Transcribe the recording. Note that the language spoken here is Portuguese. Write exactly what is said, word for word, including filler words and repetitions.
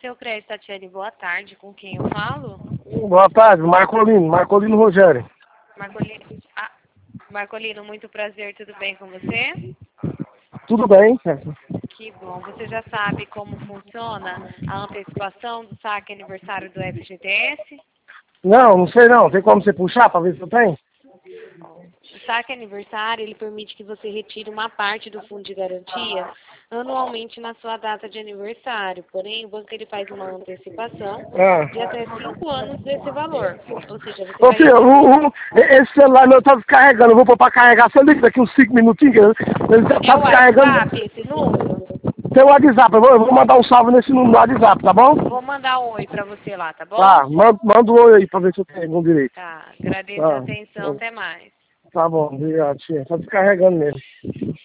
Seu crédito, Tatiane, boa tarde. Com quem eu falo? Boa tarde, Marcolino, Marcolino Rogério. Marcolino, ah, Marcolino, muito prazer, tudo bem com você? Tudo bem? Que bom. Você já sabe como funciona a antecipação do saque aniversário do F G T S? Não, não sei não. Tem como você puxar para ver se eu tenho? O saque aniversário, ele permite que você retire uma parte do fundo de garantia anualmente na sua data de aniversário. Porém, o banco ele faz uma antecipação Ah. de até cinco anos desse valor. Ou seja, você Ô vai filho, receber... o, o, esse celular meu tá descarregando. Eu vou pôr para carregar. Você liga daqui uns cinco minutinhos. Ele tá, É tá o descarregando. WhatsApp esse número? Tem o WhatsApp. Eu vou, eu vou mandar um salve nesse número do WhatsApp, tá bom? Vou mandar um oi pra você lá, tá bom? Tá, manda, manda um oi aí para ver se eu tenho algum direito. Tá, agradeço a Tá, atenção, até mais. tá bom, obrigado, tia. Tá descarregando mesmo.